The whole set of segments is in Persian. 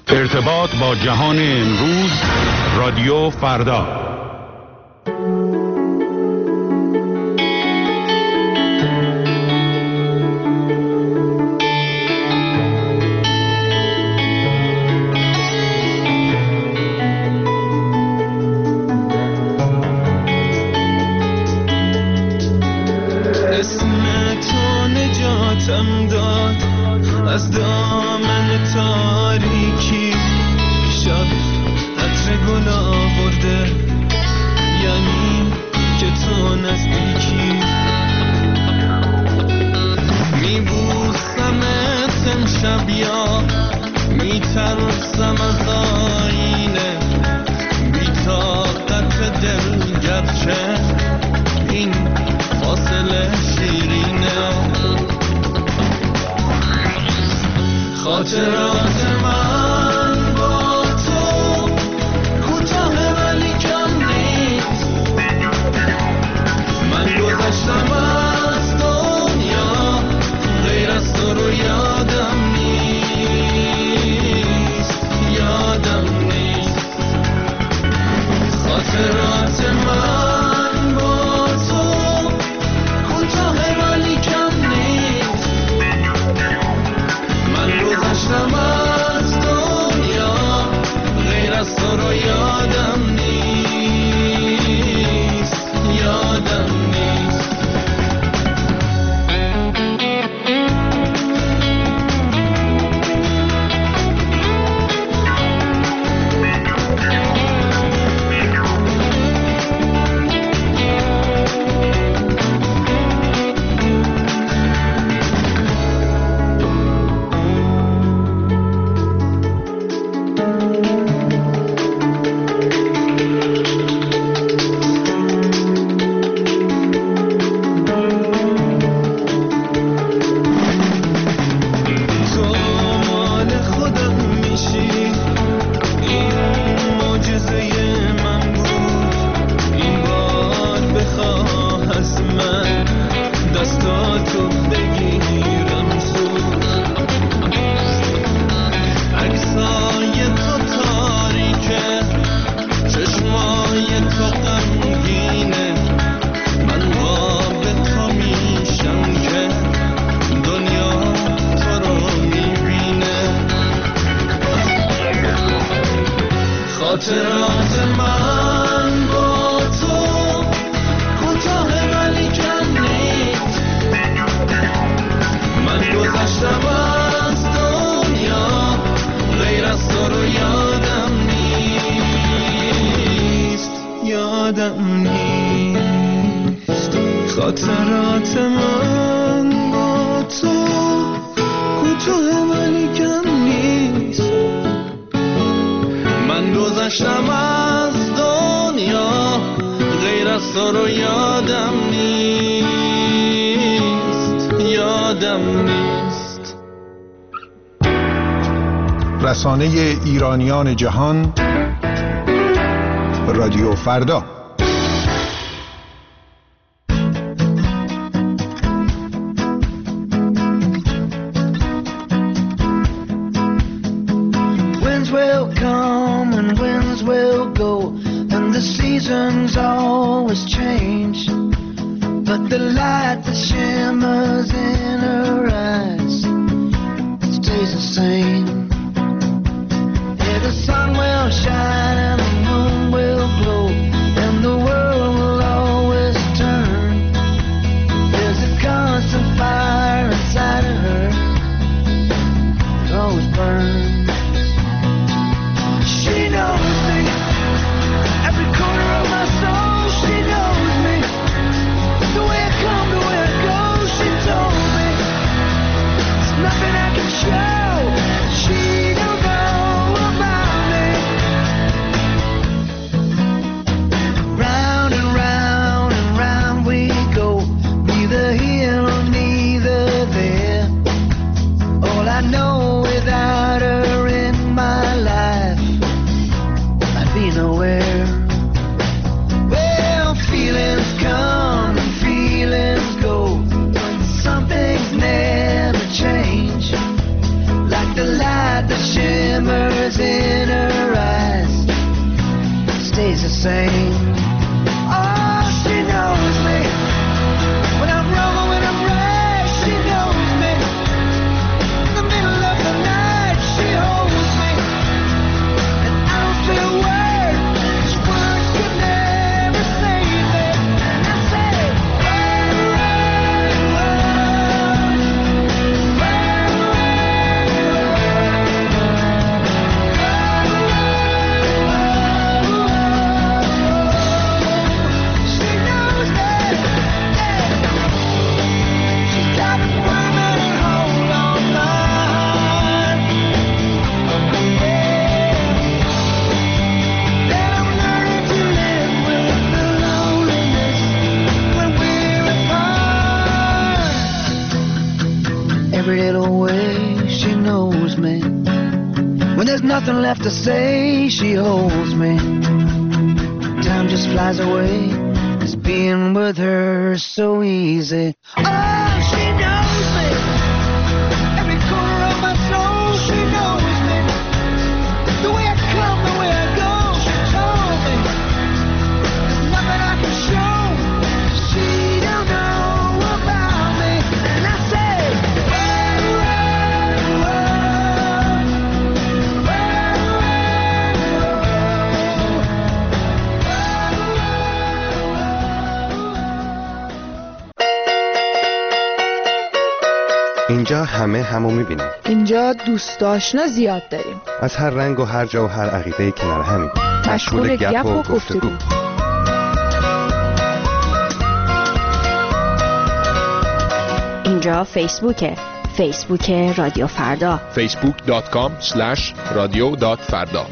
ارتباط با جهان امروز، رادیو فردا. اسم تو نجاتم داد از دامن تاریکی، شب عطر گل آورده یعنی که تو نزدیکی. میبوسمت امشب یا میترسم از آینه، بی‌طاقت دل گرچه این فاصله شیرینه. خاطرات من با تو کوتاه ولی کم نیست، من گذشتم از دنیا غیر از تو رو یادم نیست، یادم نیست. خاطرات من با تو کوتاه ولی کم نیست، من گذشتم از دنیا غیر از تو رو یادم نیست، یادم نیست. خاطرات من با تو کوتاه ولی کم نیست، من گذشتم از دنیا غیر از تو رو یادم نیست، یادم نیست. خاطرات من با تو کوتاه ولی کم نیست، من گذشتم از دنیا غیر از تو رو یادم نیست، یادم نیست. رسانه ایرانیان جهان، رادیو فردا. Seasons always change, but the light that shimmers in her eyes stays the same. Yeah, the sun will shine and the moon will glow, and the world will always turn. There's a constant fire inside of her, it always burns. She knows me, every corner of my soul. She knows me, the way I come to where I go. She told me there's nothing I can show she don't know about me. Round and round and round we go, neither here or neither there. All I know, without her in my life, I'd be nowhere. Well, feelings come and feelings go, but some things never change, like the light that shimmers shimmers in her eyes stays the same. Oh, she knows me. When I'm wrong or when I'm right, she knows me. In the middle of the night, she holds me. And I don't say a word, 'cause words could never save me. And I say, run, run, run. Run, she knows me. She's got a permanent hold on my heart. That I'm learning to live with the loneliness when we're apart. Every little way she knows me. When there's nothing left to say, she holds me. Time just flies away. It's being with her so easy. Oh, she knows me. Every corner of my soul, she knows me. The way I come, the way I go, she told me. There's nothing I can show she don't know about me. And I say, run, run, run. Run, run, اینجا همه همو میبینیم. اینجا دوست آشنا زیاد داریم. از هر رنگ و هر جا و هر عقیده کنار همیم. مشغول گپ و گفتگو. اینجا فیسبوکه. فیسبوک رادیو فردا. facebook.com/radio.farda.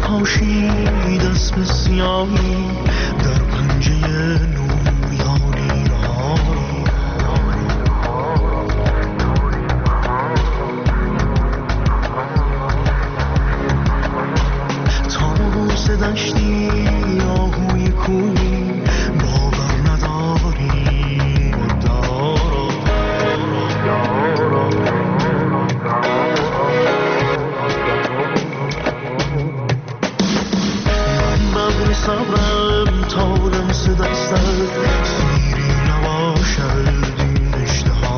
پاشید اسم سیاهی در پنجه نوریانی نهاری تابوس دشتی آهوی کوهی باور نداری مدارا صبرم تا دمس دستت سیری نباشد این اشتها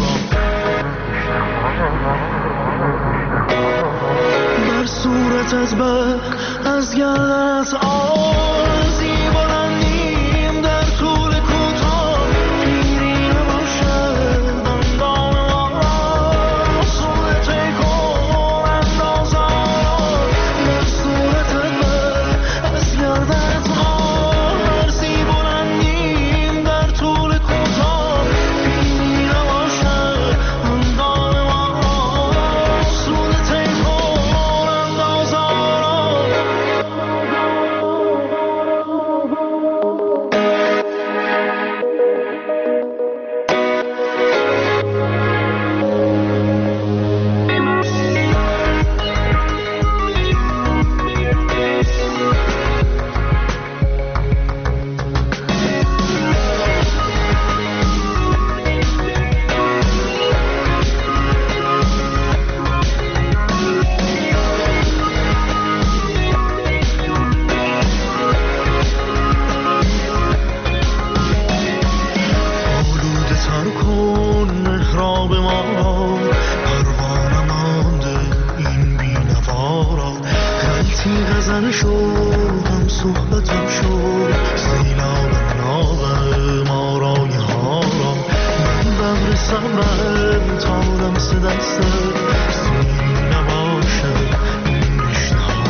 بر صورتت به از گردت آرزی بلندیم در طول کوتاه پیری نباشد اندام ما صورت کن اندازان بر صورتت به از گردت آرزی بلندیم در طول کوتاه پیری نباشد اندام ما صورت کن اندازان آلوده تر کن محراب ما را پروانه مانده این بینوا را غلطی غزل شو هم صحبتم شو سیلاب ناب ما رای ها را من ببر صبرم تا دمس دستت سیری نباشد این اشتها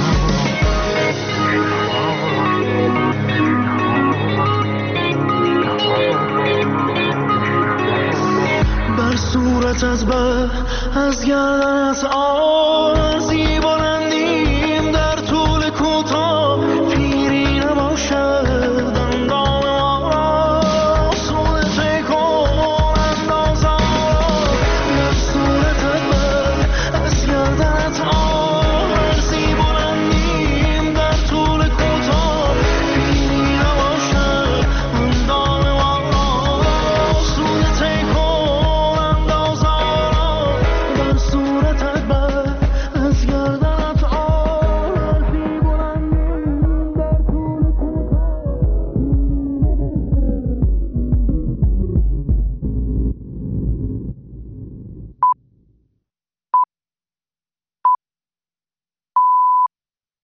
بر صورتت به از گردنت